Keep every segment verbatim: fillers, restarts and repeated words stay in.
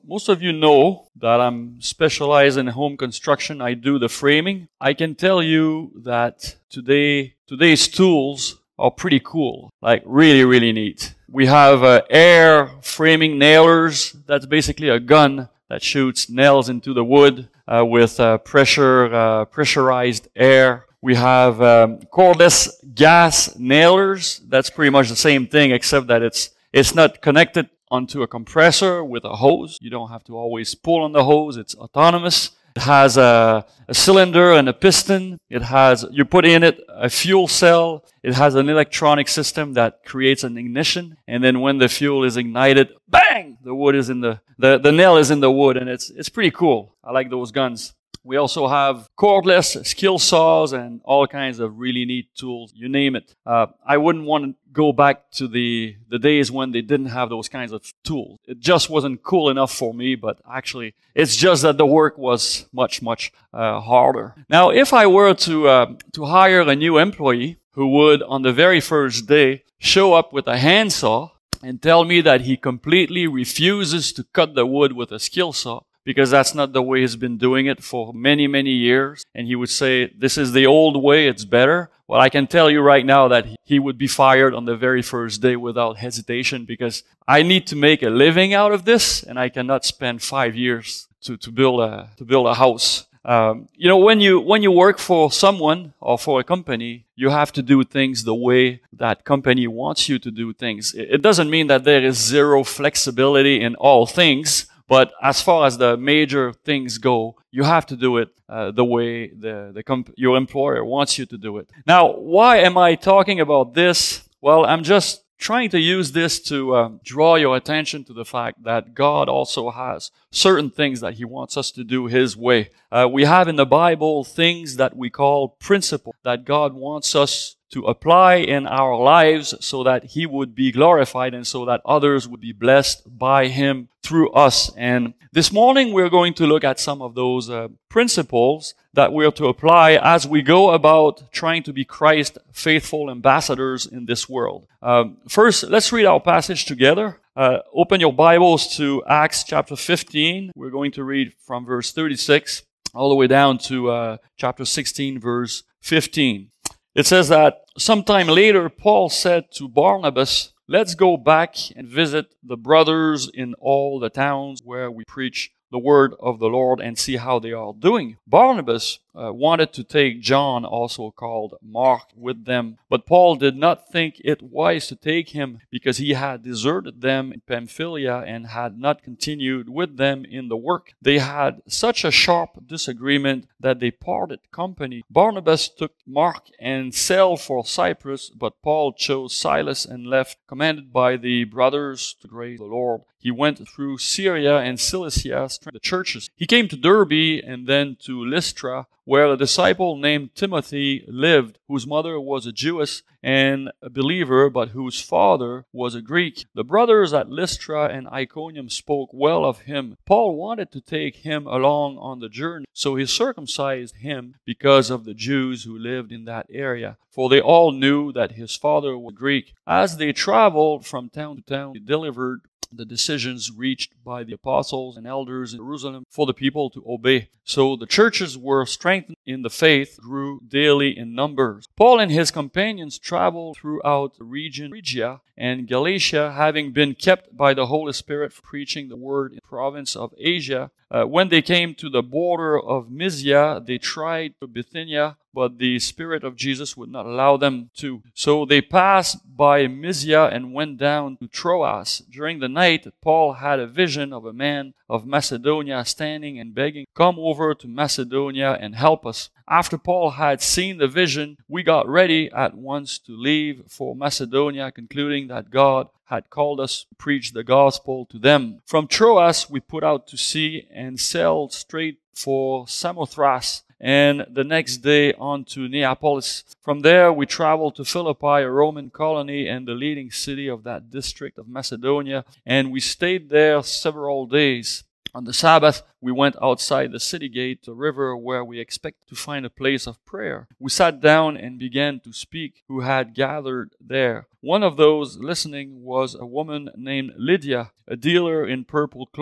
most of you know that I'm specialized in home construction. I do the framing. I can tell you that today, today's tools are pretty cool, like really, really neat. We have uh, air framing nailers. That's basically a gun that shoots nails into the wood uh, with uh, pressure, uh, pressurized air. We have um, cordless gas nailers. That's pretty much the same thing, except that it's it's not connected onto a compressor with a hose. You don't have to always pull on the hose. It's autonomous. It has a, a cylinder and a piston. It has, you put in it a fuel cell. It has an electronic system that creates an ignition. And then when the fuel is ignited, bang! The wood is in the, the, the nail is in the wood, and it's, it's pretty cool. I like those guns. We also have cordless skill saws and all kinds of really neat tools. You name it. Uh, I wouldn't want to go back to the, the days when they didn't have those kinds of tools. It just wasn't cool enough for me, but actually it's just that the work was much, much uh, harder. Now, if I were to uh, to hire a new employee who would, on the very first day, show up with a handsaw and tell me that he completely refuses to cut the wood with a skill saw, because that's not the way he's been doing it for many, many years. And he would say, this is the old way, it's better. Well, I can tell you right now that he would be fired on the very first day without hesitation, because I need to make a living out of this, and I cannot spend five years to, to build a, to build a house. Um, you know, when you, when you work for someone or for a company, you have to do things the way that company wants you to do things. It doesn't mean that there is zero flexibility in all things. But as far as the major things go, you have to do it uh, the way the, the comp- your employer wants you to do it. Now, why am I talking about this? Well, I'm just trying to use this to uh, draw your attention to the fact that God also has certain things that He wants us to do His way. Uh, we have in the Bible things that we call principles that God wants us to apply in our lives so that He would be glorified and so that others would be blessed by Him through us. And this morning we're going to look at some of those uh, principles that we're to apply as we go about trying to be Christ faithful ambassadors in this world. Um, first, let's read our passage together. Uh, open your Bibles to Acts chapter fifteen. We're going to read from verse thirty-six all the way down to uh, chapter sixteen, verse fifteen. It says that sometime later, Paul said to Barnabas, let's go back and visit the brothers in all the towns where we preach the word of the Lord and see how they are doing. Barnabas uh, wanted to take John, also called Mark, with them, but Paul did not think it wise to take him because he had deserted them in Pamphylia and had not continued with them in the work. They had such a sharp disagreement that they parted company. Barnabas took Mark and sailed for Cyprus, but Paul chose Silas and left, commanded by the brothers to grace the Lord. He went through Syria and Cilicia, the churches. He came to Derbe and then to Lystra, where a disciple named Timothy lived, whose mother was a Jewess and a believer, but whose father was a Greek. The brothers at Lystra and Iconium spoke well of him. Paul wanted to take him along on the journey, so he circumcised him because of the Jews who lived in that area, for they all knew that his father was Greek. As they traveled from town to town, he delivered the decisions reached by the apostles and elders in Jerusalem for the people to obey. So the churches were strengthened in the faith, grew daily in numbers. Paul and his companions traveled throughout the region Phrygia and Galatia, having been kept by the Holy Spirit for preaching the word in the province of Asia. Uh, when they came to the border of Mysia, they tried to Bithynia, but the Spirit of Jesus would not allow them to. So they passed by Mysia and went down to Troas. During the night, Paul had a vision of a man of Macedonia standing and begging, "Come over to Macedonia and help us." After Paul had seen the vision, we got ready at once to leave for Macedonia, concluding that God had called us to preach the gospel to them. From Troas, we put out to sea and sailed straight for Samothrace, and the next day on to Neapolis. From there, we traveled to Philippi, a Roman colony and the leading city of that district of Macedonia, and we stayed there several days. On the Sabbath, we went outside the city gate to a river where we expected to find a place of prayer. We sat down and began to speak who had gathered there. One of those listening was a woman named Lydia, a dealer in purple cloth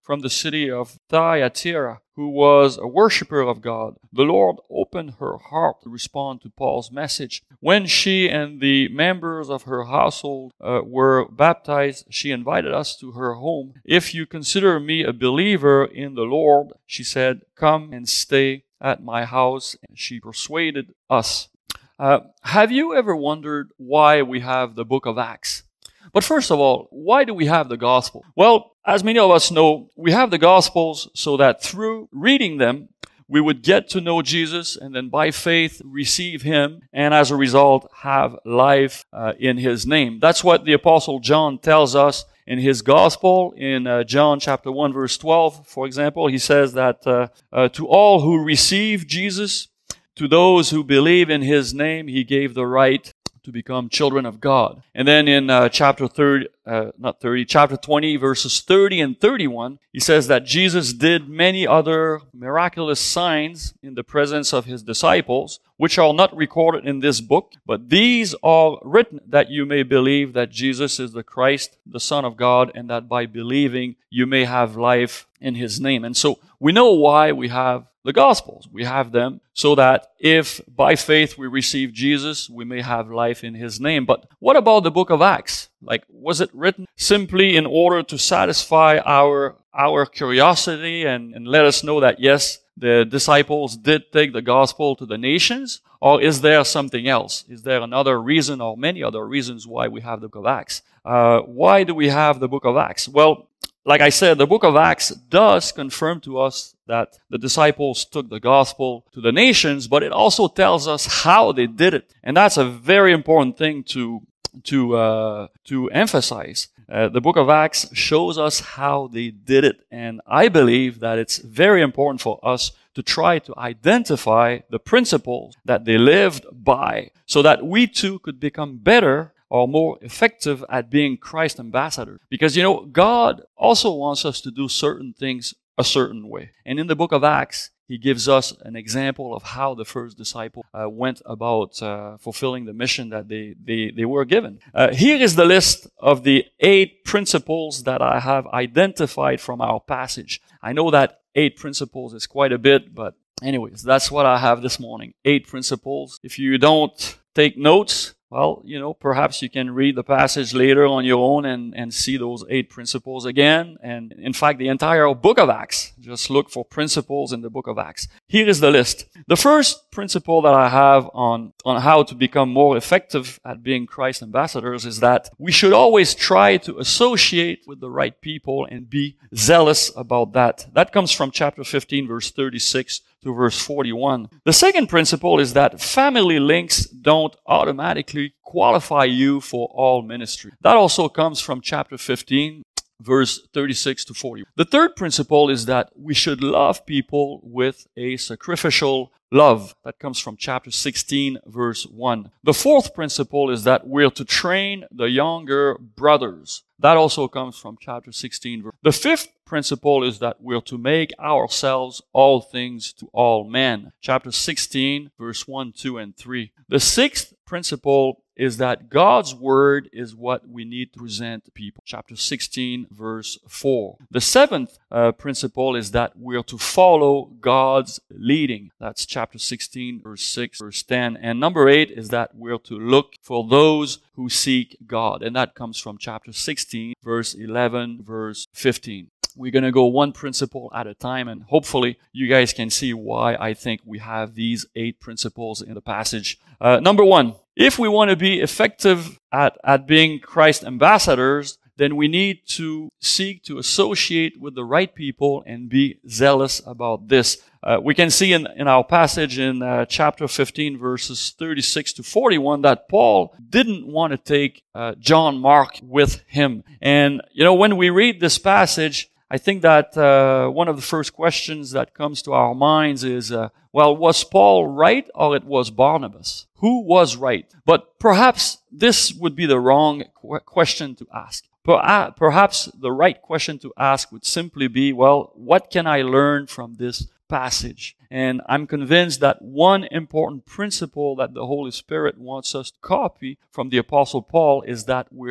from the city of Thyatira, who was a worshiper of God. The Lord opened her heart to respond to Paul's message. When she and the members of her household uh, were baptized, she invited us to her home. "If you consider me a believer in the Lord," she said, "come and stay at my house." And she persuaded us. Uh, have you ever wondered why we have the book of Acts? But first of all, why do we have the gospel? Well, as many of us know, we have the gospels so that through reading them, we would get to know Jesus and then by faith receive Him and as a result have life uh, in His name. That's what the Apostle John tells us in his gospel in uh, John chapter one verse twelve. For example, he says that uh, uh, to all who receive Jesus, to those who believe in His name, He gave the right to become children of God. And then in uh, chapter thirty, uh, not thirty, chapter twenty, verses thirty and thirty-one, he says that Jesus did many other miraculous signs in the presence of His disciples, which are not recorded in this book, but these are written that you may believe that Jesus is the Christ, the Son of God, and that by believing you may have life in His name. And so we know why we have the Gospels. We have them so that if by faith we receive Jesus, we may have life in His name. But what about the book of Acts? Like, was it written simply in order to satisfy our our curiosity and, and let us know that, yes, the disciples did take the gospel to the nations? Or is there something else? Is there another reason or many other reasons why we have the book of Acts? Uh, why do we have the book of Acts? Well, like I said, the book of Acts does confirm to us that the disciples took the gospel to the nations, but it also tells us how they did it. And that's a very important thing to to uh, to emphasize. Uh, the book of Acts shows us how they did it. And I believe that it's very important for us to try to identify the principles that they lived by so that we too could become better or more effective at being Christ ambassadors. Because, you know, God also wants us to do certain things a certain way. And in the book of Acts, He gives us an example of how the first disciple uh, went about uh, fulfilling the mission that they, they, they were given. Uh, here is the list of the eight principles that I have identified from our passage. I know that eight principles is quite a bit, but anyways, that's what I have this morning. Eight principles. If you don't take notes, well, you know, perhaps you can read the passage later on your own and, and see those eight principles again. And in fact, the entire book of Acts, just look for principles in the book of Acts. Here is the list. The first principle that I have on, on how to become more effective at being Christ ambassadors is that we should always try to associate with the right people and be zealous about that. That comes from chapter fifteen, verse thirty-six to verse forty-one. The second principle is that family links don't automatically qualify you for all ministry. That also comes from chapter fifteen, verse thirty-six to forty. The third principle is that we should love people with a sacrificial love. That comes from chapter sixteen, verse one. The fourth principle is that we're to train the younger brothers. That also comes from chapter sixteen. The fifth principle is that we're to make ourselves all things to all men. Chapter sixteen, verse one, two, and three. The sixth principle is that God's word is what we need to present to people. Chapter sixteen, verse four. The seventh uh, principle is that we're to follow God's leading. That's chapter sixteen, verse six, verse ten. And number eight is that we're to look for those who seek God. And that comes from chapter sixteen, verse eleven, verse fifteen. We're going to go one principle at a time, and hopefully you guys can see why I think we have these eight principles in the passage. Uh, number one, if we want to be effective at, at being Christ ambassadors, then we need to seek to associate with the right people and be zealous about this. Uh, we can see in, in our passage in uh, chapter fifteen, verses thirty-six to forty-one, that Paul didn't want to take uh, John Mark with him. And, you know, when we read this passage, I think that uh, one of the first questions that comes to our minds is, uh, well, was Paul right or it was Barnabas? Who was right? But perhaps this would be the wrong qu- question to ask. Per- perhaps the right question to ask would simply be, well, what can I learn from this passage? And I'm convinced that one important principle that the Holy Spirit wants us to copy from the Apostle Paul is that we're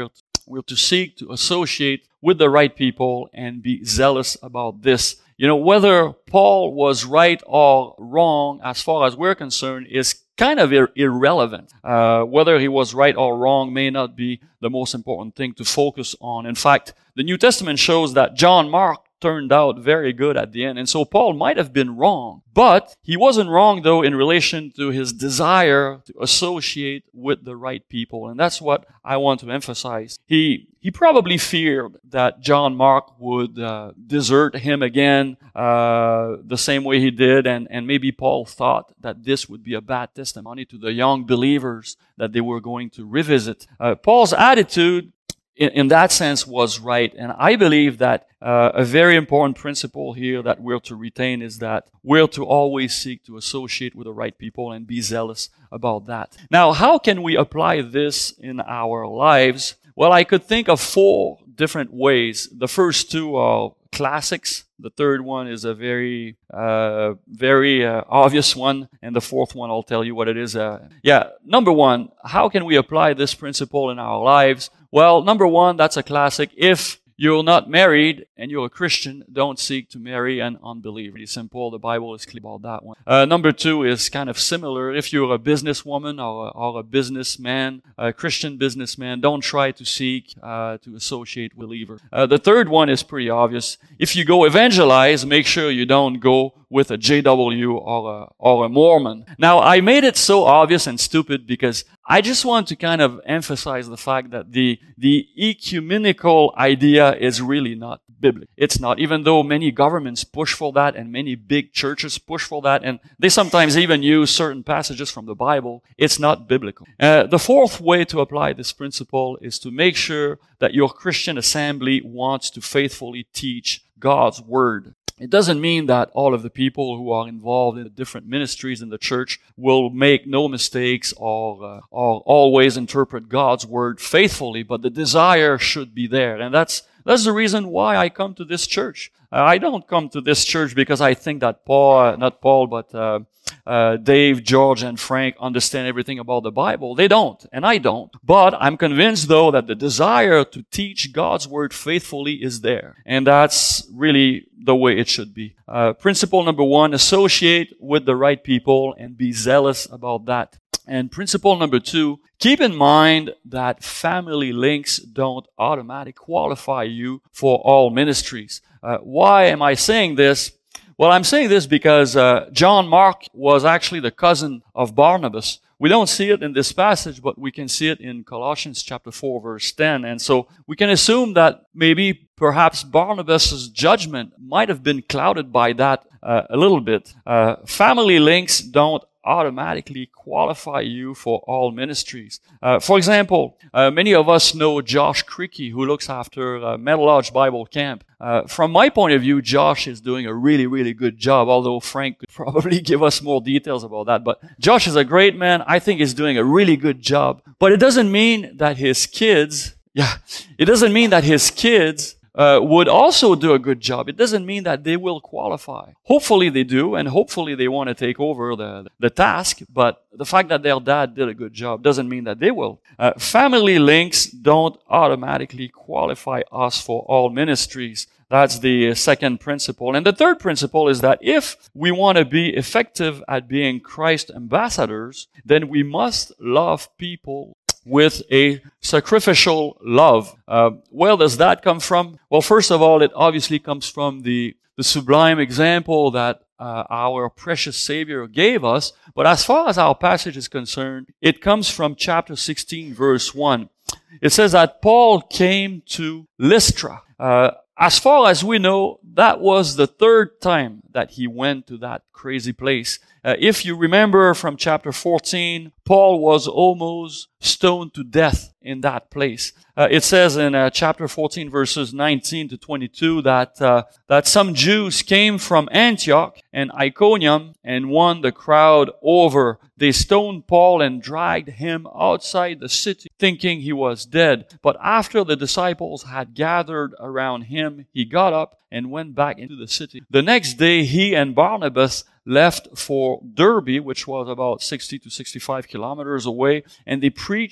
We're to seek to associate with the right people and be zealous about this. You know, whether Paul was right or wrong, as far as we're concerned, is kind of ir- irrelevant. Uh, whether he was right or wrong may not be the most important thing to focus on. In fact, the New Testament shows that John Mark turned out very good at the end. And so Paul might have been wrong, but he wasn't wrong, though, in relation to his desire to associate with the right people. And that's what I want to emphasize. He he probably feared that John Mark would uh, desert him again uh, the same way he did. And, and maybe Paul thought that this would be a bad testimony to the young believers that they were going to revisit. Uh, Paul's attitude In, in that sense was right. And I believe that uh, a very important principle here that we're to retain is that we're to always seek to associate with the right people and be zealous about that. Now, how can we apply this in our lives? Well, I could think of four different ways. The first two are classics. The third one is a very, uh, very uh, obvious one. And the fourth one, I'll tell you what it is. Uh, yeah, number one, how can we apply this principle in our lives? Well, number one, that's a classic. If you're not married and you're a Christian, don't seek to marry an unbeliever. Pretty simple. The Bible is clear about that one. Uh, number two is kind of similar. If you're a businesswoman or a, or a businessman, a Christian businessman, don't try to seek uh, to associate with a believer. Uh, the third one is pretty obvious. If you go evangelize, make sure you don't go with a J W or a, or a Mormon. Now, I made it so obvious and stupid because I just want to kind of emphasize the fact that the, the ecumenical idea is really not biblical. It's not, even though many governments push for that and many big churches push for that, and they sometimes even use certain passages from the Bible, it's not biblical. Uh, the fourth way to apply this principle is to make sure that your Christian assembly wants to faithfully teach God's Word. It doesn't mean that all of the people who are involved in the different ministries in the church will make no mistakes or, uh, or always interpret God's Word faithfully, but the desire should be there. And that's that's the reason why I come to this church. Uh, I don't come to this church because I think that Paul, uh, not Paul, but uh, uh, Dave, George, and Frank understand everything about the Bible. They don't, and I don't. But I'm convinced, though, that the desire to teach God's Word faithfully is there. And that's really the way it should be. Uh, principle number one, associate with the right people and be zealous about that. And principle number two, keep in mind that family links don't automatically qualify you for all ministries. Uh, why am I saying this? Well, I'm saying this because uh, John Mark was actually the cousin of Barnabas. We don't see it in this passage, but we can see it in Colossians chapter four, verse ten. And so we can assume that maybe perhaps Barnabas' judgment might have been clouded by that uh, a little bit. Uh, family links don't automatically qualify you for all ministries. Uh, for example, uh, many of us know Josh Cricky, who looks after uh, Metal Lodge Bible Camp. Uh, from my point of view, Josh is doing a really, really good job, although Frank could probably give us more details about that. But Josh is a great man. I think he's doing a really good job. But it doesn't mean that his kids, yeah, it doesn't mean that his kids Uh, would also do a good job. It doesn't mean that they will qualify. Hopefully they do, and hopefully they want to take over the, the task, but the fact that their dad did a good job doesn't mean that they will. Uh, family links don't automatically qualify us for all ministries. That's the second principle. And the third principle is that if we want to be effective at being Christ ambassadors, then we must love people with a sacrificial love. Uh, where does that come from? Well, first of all, it obviously comes from the, the sublime example that uh, our precious Savior gave us. But as far as our passage is concerned, it comes from chapter sixteen, verse one. It says that Paul came to Lystra. Uh, as far as we know, that was the third time that he went to that crazy place. Uh, if you remember from chapter fourteen, Paul was almost stoned to death in that place. Uh, it says in uh, chapter fourteen, verses nineteen to twenty-two, that uh, that some Jews came from Antioch and Iconium and won the crowd over. They stoned Paul and dragged him outside the city, thinking he was dead. But after the disciples had gathered around him, he got up and went back into the city. The next day, he and Barnabas left for Derbe, which was about sixty to sixty-five kilometers away, and they preached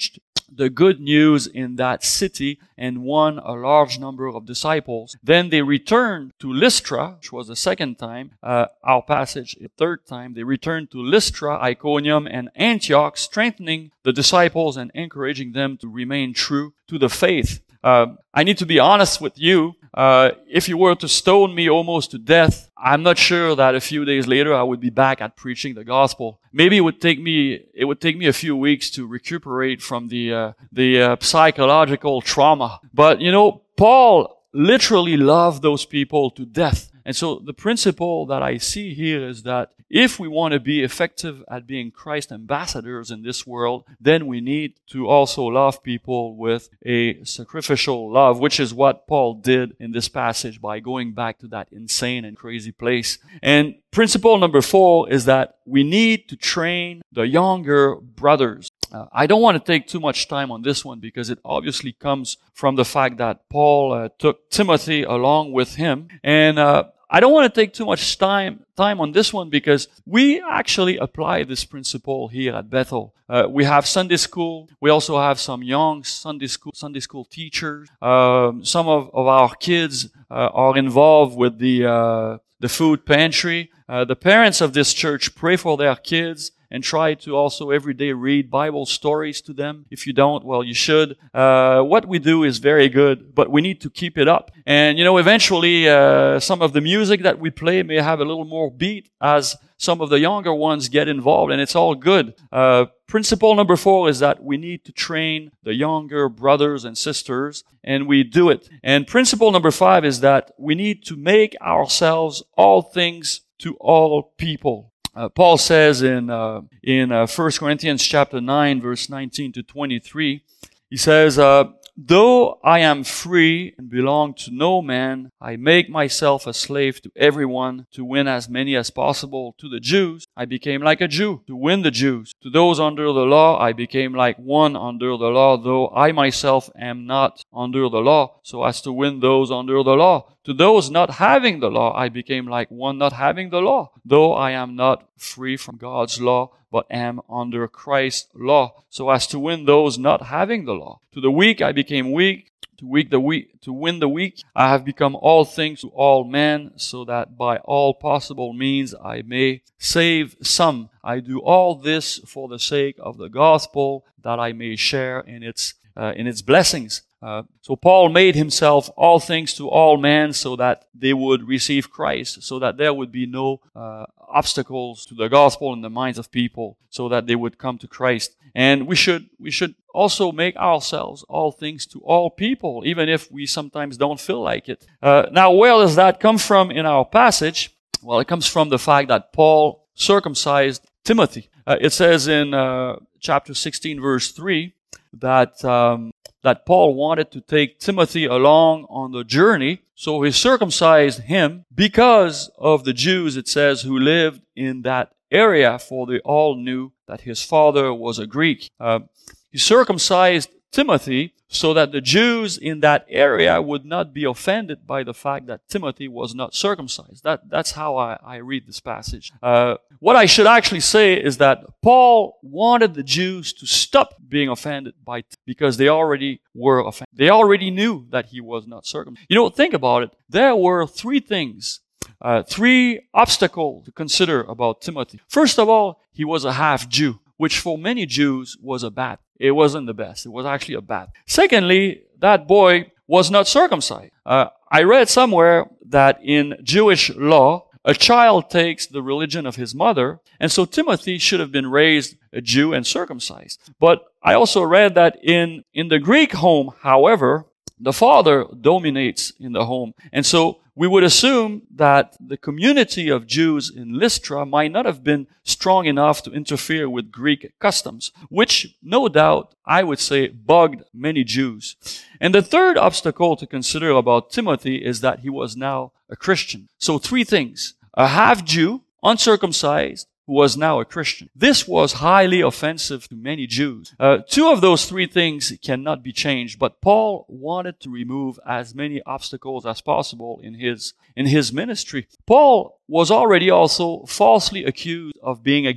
the good news in that city and won a large number of disciples. Then they returned to Lystra, which was the second time, uh, our passage, the third time. They returned to Lystra, Iconium, and Antioch, strengthening the disciples and encouraging them to remain true to the faith. Uh, I need to be honest with you. Uh, if you were to stone me almost to death, I'm not sure that a few days later I would be back at preaching the gospel. Maybe it would take me it would take me a few weeks to recuperate from the uh, the uh, psychological trauma. But you know, Paul literally loved those people to death. And so the principle that I see here is that if we want to be effective at being Christ ambassadors in this world, then we need to also love people with a sacrificial love, which is what Paul did in this passage by going back to that insane and crazy place. And principle number four is that we need to train the younger brothers. Uh, I don't want to take too much time on this one because it obviously comes from the fact that Paul uh, took Timothy along with him. And uh, I don't want to take too much time time on this one because we actually apply this principle here at Bethel. Uh, we have Sunday school. We also have some young Sunday school Sunday school teachers. Um, some of, of our kids uh, are involved with the uh, the food pantry. Uh, the parents of this church pray for their kids and try to also every day read Bible stories to them. If you don't, well, you should. Uh, what we do is very good, but we need to keep it up. And, you know, eventually, uh, some of the music that we play may have a little more beat as some of the younger ones get involved, and it's all good. Uh, principle number four is that we need to train the younger brothers and sisters, and we do it. And principle number five is that we need to make ourselves all things to all people. Uh, Paul says in uh, in uh, First Corinthians chapter nine, verse nineteen to twenty-three, he says, uh, "Though I am free and belong to no man, I make myself a slave to everyone to win as many as possible. To the Jews, I became like a Jew to win the Jews. To those under the law, I became like one under the law, though I myself am not under the law, so as to win those under the law. To those not having the law, I became like one not having the law, though I am not free from God's law, but am under Christ's law, so as to win those not having the law. To the weak I became weak, to weak the weak, to win the weak. I have become all things to all men, so that by all possible means I may save some. I do all this for the sake of the gospel, that I may share in its uh, in its blessings." Uh, so Paul made himself all things to all men so that they would receive Christ, so that there would be no uh, obstacles to the gospel in the minds of people, so that they would come to Christ. And we should we should also make ourselves all things to all people, even if we sometimes don't feel like it. Uh, now, where does that come from in our passage? Well, it comes from the fact that Paul circumcised Timothy. Uh, it says in uh, chapter sixteen, verse three, that um, that Paul wanted to take Timothy along on the journey, so he circumcised him because of the Jews, it says, who lived in that area, for they all knew that his father was a Greek. Uh, he circumcised Timothy so that the Jews in that area would not be offended by the fact that Timothy was not circumcised. That, that's how I, I read this passage. Uh, what I should actually say is that Paul wanted the Jews to stop being offended by Timothy because they already were offended. They already knew that he was not circumcised. You know, think about it. There were three things, uh, three obstacles to consider about Timothy. First of all, he was a half-Jew, which for many Jews was a bad. It wasn't the best. It was actually a bad. Secondly, that boy was not circumcised. Uh, I read somewhere that in Jewish law, a child takes the religion of his mother, and so Timothy should have been raised a Jew and circumcised. But I also read that in, in the Greek home, however, the father dominates in the home. And so we would assume that the community of Jews in Lystra might not have been strong enough to interfere with Greek customs, which no doubt, I would say, bugged many Jews. And the third obstacle to consider about Timothy is that he was now a Christian. So three things: a half-Jew, uncircumcised, who was now a Christian. This was highly offensive to many Jews. Uh, two of those three things cannot be changed, but Paul wanted to remove as many obstacles as possible in his in his ministry. Paul was already also falsely accused of being against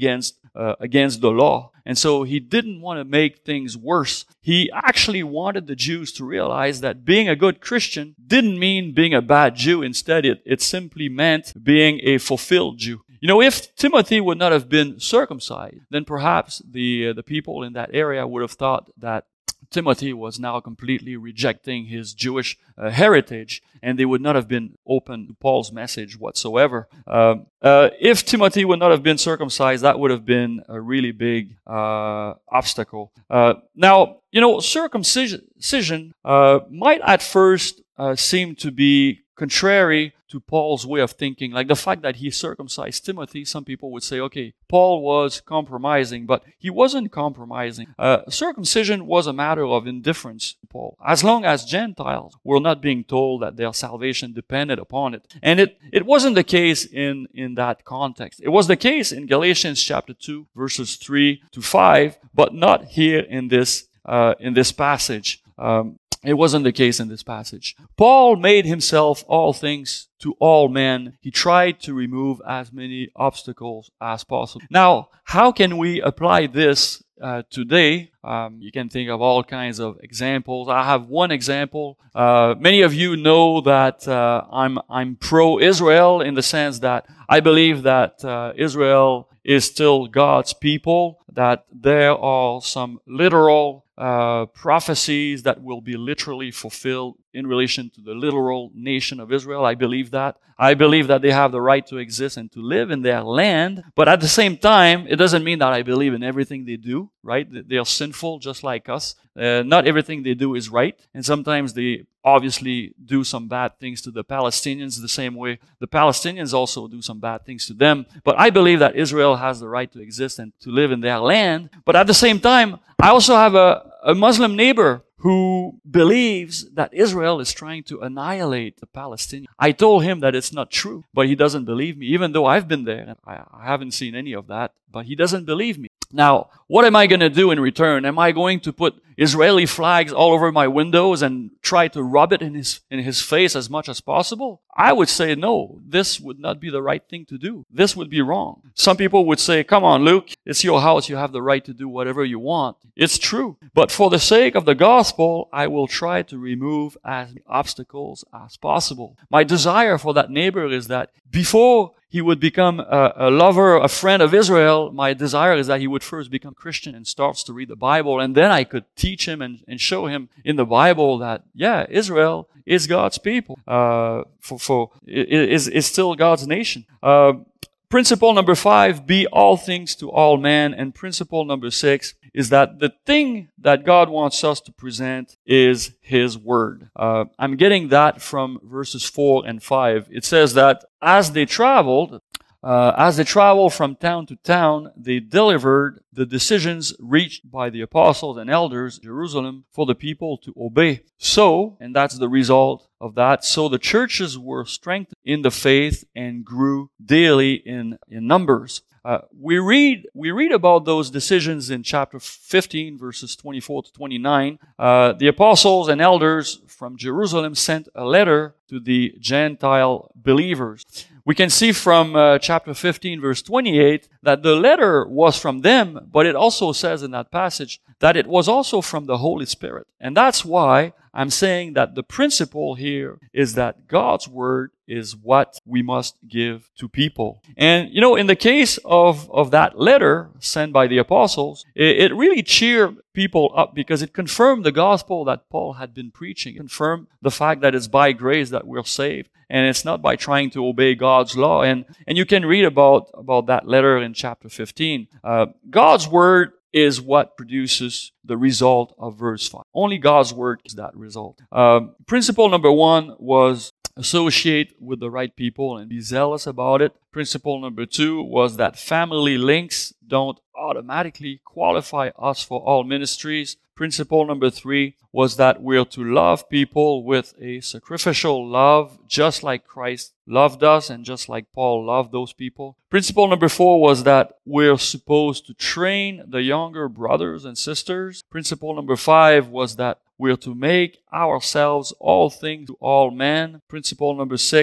uh, against the law. And so he didn't want to make things worse. He actually wanted the Jews to realize that being a good Christian didn't mean being a bad Jew. Instead, it, it simply meant being a fulfilled Jew. You know, if Timothy would not have been circumcised, then perhaps the uh, the people in that area would have thought that Timothy was now completely rejecting his Jewish uh, heritage, and they would not have been open to Paul's message whatsoever. Uh, uh, if Timothy would not have been circumcised, that would have been a really big uh, obstacle. Uh, now, you know, circumcision uh, might at first uh, seem to be contrary to Paul's way of thinking. Like the fact that he circumcised Timothy, some people would say, okay, Paul was compromising, but he wasn't compromising. Uh, circumcision was a matter of indifference to Paul, as long as Gentiles were not being told that their salvation depended upon it. And it, it wasn't the case in, in that context. It was the case in Galatians chapter two, verses three to five, but not here in this, uh, in this passage. Um, It wasn't the case in this passage. Paul made himself all things to all men. He tried to remove as many obstacles as possible. Now, how can we apply this uh, today? Um, you can think of all kinds of examples. I have one example. Uh, many of you know that uh, I'm I'm pro-Israel in the sense that I believe that uh, Israel is still God's people, that there are some literal Uh, prophecies that will be literally fulfilled in relation to the literal nation of Israel. I believe that. I believe that they have the right to exist and to live in their land. But at the same time, it doesn't mean that I believe in everything they do, right? They are sinful just like us. Uh, not everything they do is right. And sometimes they obviously do some bad things to the Palestinians the same way the Palestinians also do some bad things to them. But I believe that Israel has the right to exist and to live in their land. But at the same time, I also have a, a Muslim neighbor who believes that Israel is trying to annihilate the Palestinians. I told him that it's not true, but he doesn't believe me, even though I've been there. I, I haven't seen any of that, but he doesn't believe me. Now, what am I going to do in return? Am I going to put Israeli flags all over my windows and try to rub it in his in his face as much as possible? I would say no. This would not be the right thing to do. This would be wrong. Some people would say, come on, Luke, it's your house. You have the right to do whatever you want. It's true. But for the sake of the gospel, I will try to remove as many obstacles as possible. My desire for that neighbor is that before he would become a, a lover, a friend of Israel, my desire is that he would first become Christian and starts to read the Bible, and then I could teach him and, and show him in the Bible that, yeah, Israel is God's people, uh, for, for is, is still God's nation. Uh, principle number five, be all things to all men. And principle number six is that the thing that God wants us to present is His Word. Uh, I'm getting that from verses four and five. It says that as they traveled, Uh, as they traveled from town to town, they delivered the decisions reached by the apostles and elders in Jerusalem for the people to obey. So, and that's the result of that, so the churches were strengthened in the faith and grew daily in, in numbers. Uh, we read we read about those decisions in chapter fifteen, verses twenty-four to twenty-nine. Uh, the apostles and elders from Jerusalem sent a letter to the Gentile believers. We can see from uh, chapter fifteen, verse twenty-eight, that the letter was from them, but it also says in that passage that it was also from the Holy Spirit. And that's why I'm saying that the principle here is that God's Word is what we must give to people. And, you know, in the case of, of that letter sent by the apostles, it, it really cheered people up because it confirmed the gospel that Paul had been preaching. It confirmed the fact that it's by grace that we're saved, and it's not by trying to obey God's law. And, and you can read about, about that letter in chapter fifteen. Uh, God's Word is what produces the result of verse five. Only God's Word is that result. Um, principle number one was associate with the right people and be zealous about it. Principle number two was that family links don't automatically qualify us for all ministries. Principle number three was that we're to love people with a sacrificial love, just like Christ loved us and just like Paul loved those people. Principle number four was that we're supposed to train the younger brothers and sisters. Principle number five was that we're to make ourselves all things to all men. Principle number six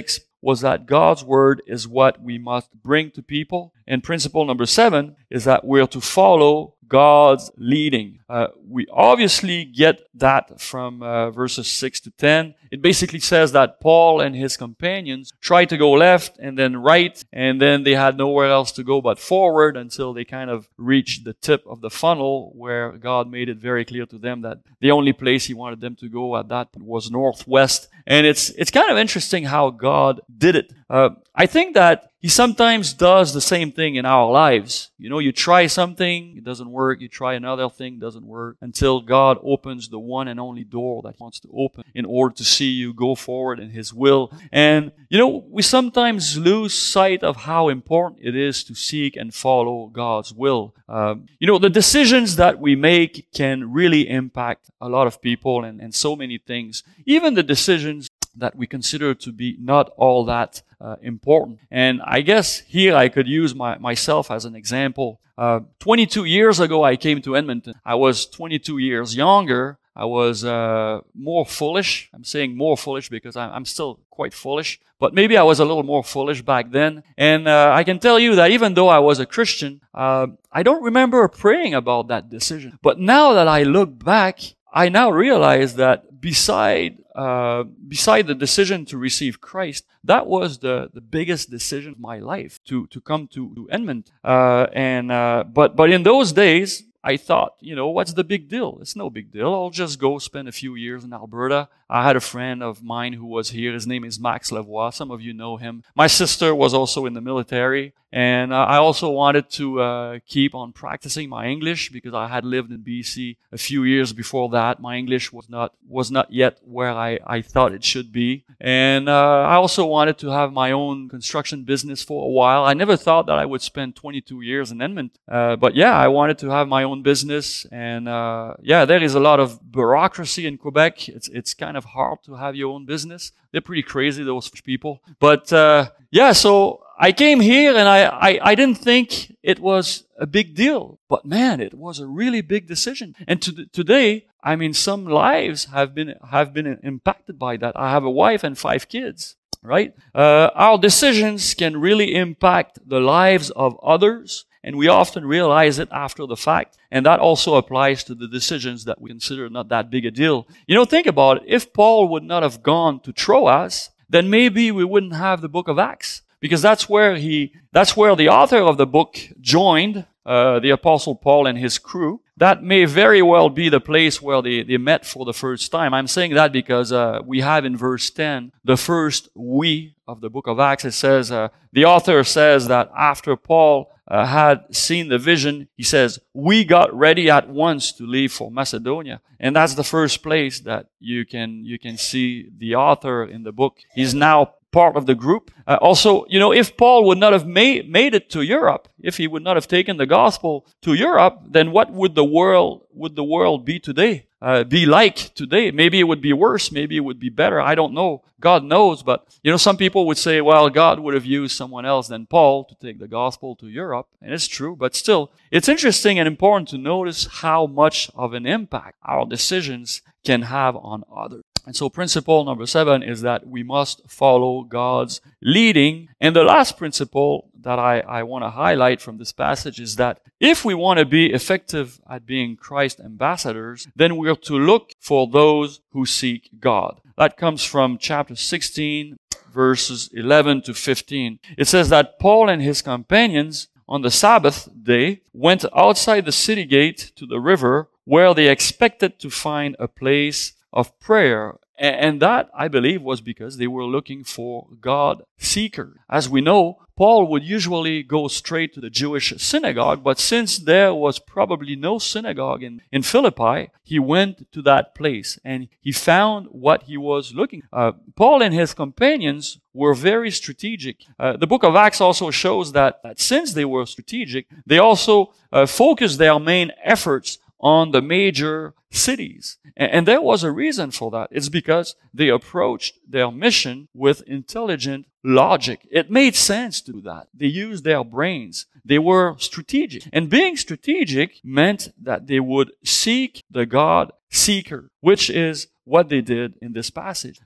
was that God's word is what we must bring to people. And principle number seven is that we're to follow God's leading. Uh, we obviously get that from uh, verses six to ten. It basically says that Paul and his companions tried to go left and then right, and then they had nowhere else to go but forward until they kind of reached the tip of the funnel where God made it very clear to them that the only place He wanted them to go at that point was northwest. And it's it's kind of interesting how God did it. Uh, I think that He sometimes does the same thing in our lives. You know, you try something, it doesn't work. You try another thing, doesn't work, until God opens the one and only door that He wants to open in order to see you go forward in His will. And, you know, we sometimes lose sight of how important it is to seek and follow God's will. Um, you know, the decisions that we make can really impact a lot of people and, and so many things. Even the decisions that we consider to be not all that uh, important. And I guess here I could use my, myself as an example. Uh, twenty-two years ago, I came to Edmonton. I was twenty-two years younger. I was uh, more foolish. I'm saying more foolish because I'm, I'm still quite foolish. But maybe I was a little more foolish back then. And uh, I can tell you that even though I was a Christian, uh, I don't remember praying about that decision. But now that I look back, I now realize that beside uh, beside the decision to receive Christ, that was the, the biggest decision of my life, to, to come to, to Edmonton. Uh, and uh, but but in those days, I thought, you know, what's the big deal? It's no big deal. I'll just go spend a few years in Alberta. I had a friend of mine who was here. His name is Max Lavoie. Some of you know him. My sister was also in the military. And uh, I also wanted to uh, keep on practicing my English because I had lived in B C a few years before that. My English was not was not yet where I, I thought it should be. And uh, I also wanted to have my own construction business for a while. I never thought that I would spend twenty-two years in Edmonton. Uh, but yeah, I wanted to have my own business. And uh, yeah, there is a lot of bureaucracy in Quebec. It's, it's kind of hard to have your own business. They're pretty crazy, those people. But uh, yeah, so I came here and I, I, I didn't think it was a big deal. But man, it was a really big decision. And to, today, I mean, some lives have been have been impacted by that. I have a wife and five kids, right? Uh, our decisions can really impact the lives of others. And we often realize it after the fact. And that also applies to the decisions that we consider not that big a deal. You know, think about it. If Paul would not have gone to Troas, then maybe we wouldn't have the book of Acts. Because that's where he, that's where the author of the book joined, uh, the Apostle Paul and his crew. That may very well be the place where they, they met for the first time. I'm saying that because uh, we have in verse ten, the first we of the book of Acts. It says, uh, the author says that after Paul uh, had seen the vision, he says, we got ready at once to leave for Macedonia. And that's the first place that you can, you can see the author in the book. He's now part of the group. Uh, also, you know, if Paul would not have made, made it to Europe, if he would not have taken the gospel to Europe, then what would the world, would the world be today? Uh, be like today? Maybe it would be worse. Maybe it would be better. I don't know. God knows. But, you know, some people would say, well, God would have used someone else than Paul to take the gospel to Europe. And it's true. But still, it's interesting and important to notice how much of an impact our decisions can have on others. And so principle number seven is that we must follow God's leading. And the last principle that I, I want to highlight from this passage is that if we want to be effective at being Christ ambassadors, then we're to look for those who seek God. That comes from chapter sixteen, verses eleven to fifteen. It says that Paul and his companions on the Sabbath day went outside the city gate to the river where they expected to find a place of prayer. And that, I believe, was because they were looking for God seekers. As we know, Paul would usually go straight to the Jewish synagogue, but since there was probably no synagogue in, in Philippi, he went to that place and he found what he was looking for. Uh, Paul and his companions were very strategic. Uh, the book of Acts also shows that, that since they were strategic, they also uh, focused their main efforts on the major cities. And, and there was a reason for that. It's because they approached their mission with intelligent logic. It made sense to do that. They used their brains. They were strategic. And being strategic meant that they would seek the God seeker, which is what they did in this passage. Uh,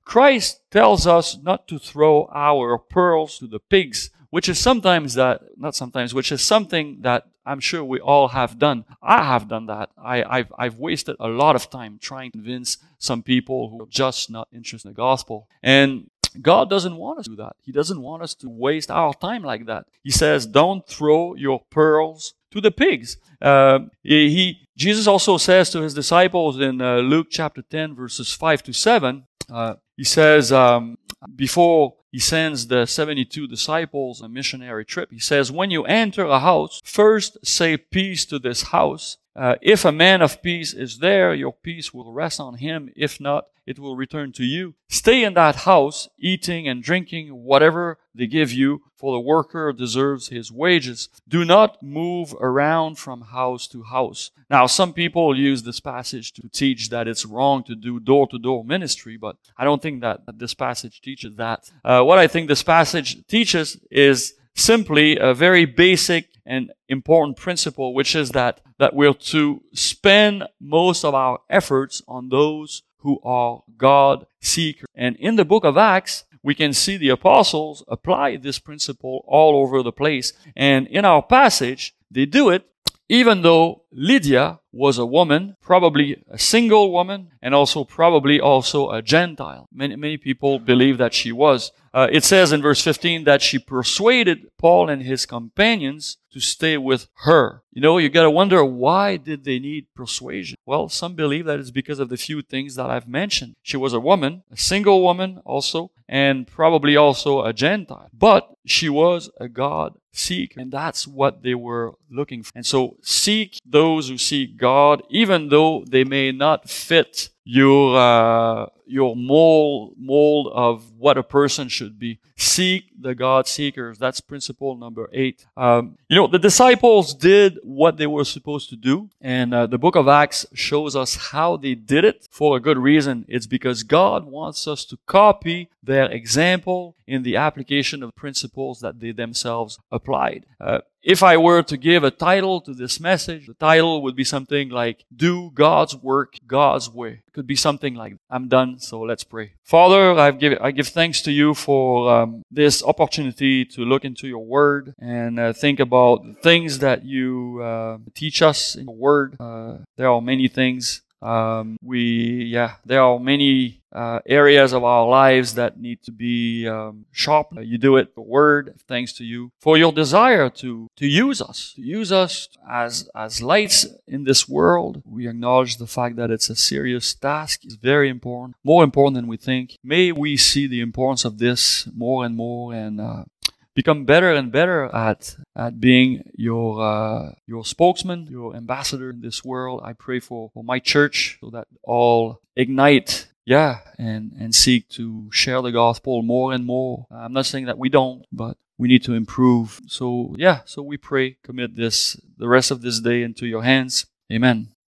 Christ tells us not to throw our pearls to the pigs, which is sometimes that, not sometimes, which is something that I'm sure we all have done. I have done that. I, I've, I've wasted a lot of time trying to convince some people who are just not interested in the gospel. And God doesn't want us to do that. He doesn't want us to waste our time like that. He says, don't throw your pearls to the pigs. Uh, he, Jesus also says to his disciples in uh, Luke chapter ten, verses five to seven, uh, he says, um, before he sends the seventy-two disciples on a missionary trip, he says, when you enter a house, first say peace to this house. Uh, if a man of peace is there, your peace will rest on him. If not, it will return to you. Stay in that house, eating and drinking whatever they give you, for the worker deserves his wages. Do not move around from house to house. Now, some people use this passage to teach that it's wrong to do door-to-door ministry, but I don't think that, that this passage teaches that. Uh, what I think this passage teaches is simply a very basic and important principle, which is that, that we're to spend most of our efforts on those who are God seekers. And in the book of Acts, we can see the apostles apply this principle all over the place. And in our passage, they do it even though Lydia was a woman, probably a single woman, and also probably also a Gentile. Many, many people believe that she was. Uh, it says in verse fifteen that she persuaded Paul and his companions to stay with her. You know, you gotta wonder, why did they need persuasion? Well, some believe that it's because of the few things that I've mentioned. She was a woman, a single woman also, and probably also a Gentile. But she was a God seeker, and that's what they were looking for. And so seek those who seek God, even though they may not fit your uh, your mold mold of what a person should be. Seek the God seekers. That's principle number eight. Um, you know, the disciples did what they were supposed to do, and uh, the book of Acts shows us how they did it for a good reason. It's because God wants us to copy their example in the application of principles that they themselves applied. Uh, If I were to give a title to this message, the title would be something like, Do God's Work God's Way. It could be something like that. I'm done, so let's pray. Father, I give, I give thanks to you for um, this opportunity to look into your word and uh, think about the things that you uh, teach us in your word. Uh, there are many things. Um, we, yeah, there are many uh, areas of our lives that need to be um, sharp. Uh, you do it, the word, thanks to you for your desire to to use us, to use us as as lights in this world. We acknowledge the fact that it's a serious task. It's very important, more important than we think. May we see the importance of this more and more, and uh, become better and better at at being your uh, your spokesman, your ambassador in this world. I pray for, for my church so that all ignite, yeah, and, and seek to share the gospel more and more. I'm not saying that we don't, but we need to improve. So yeah, so we pray, commit this the rest of this day into your hands. Amen.